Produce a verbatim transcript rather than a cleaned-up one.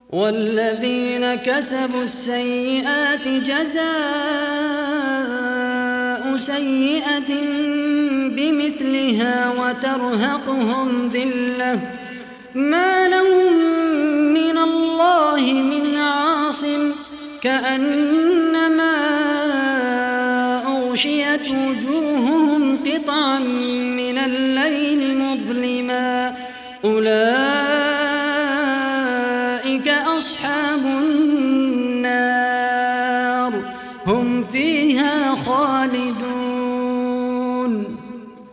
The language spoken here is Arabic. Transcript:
والذين كسبوا السيئات جزاء سيئة بمثلها وترهقهم ذلة ما لهم من الله من عاصم كأنما أغشيت وجوههم قطعا من الليل مظلما أولئك أصحاب النار